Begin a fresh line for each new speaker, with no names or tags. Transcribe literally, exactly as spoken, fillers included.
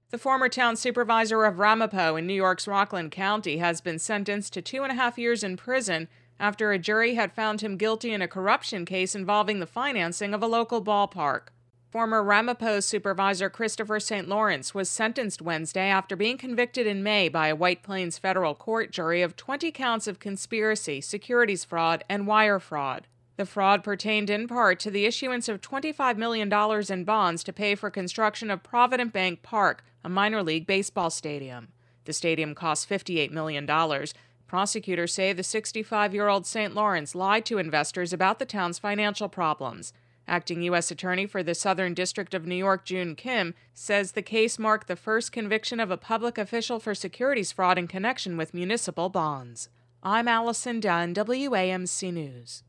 The former town supervisor of Ramapo in New York's Rockland County has been sentenced to two and a half years in prison after a jury had found him guilty in a corruption case involving the financing of a local ballpark. Former Ramapo supervisor Christopher Saint Lawrence was sentenced Wednesday after being convicted in May by a White Plains federal court jury of twenty counts of conspiracy, securities fraud, and wire fraud. The fraud pertained in part to the issuance of twenty-five million dollars in bonds to pay for construction of Provident Bank Park, a minor league baseball stadium. The stadium cost fifty-eight million dollars. Prosecutors say the sixty-five-year-old Saint Lawrence lied to investors about the town's financial problems. Acting U S Attorney for the Southern District of New York, June Kim, says the case marked the first conviction of a public official for securities fraud in connection with municipal bonds. I'm Allison Dunn, W A M C News.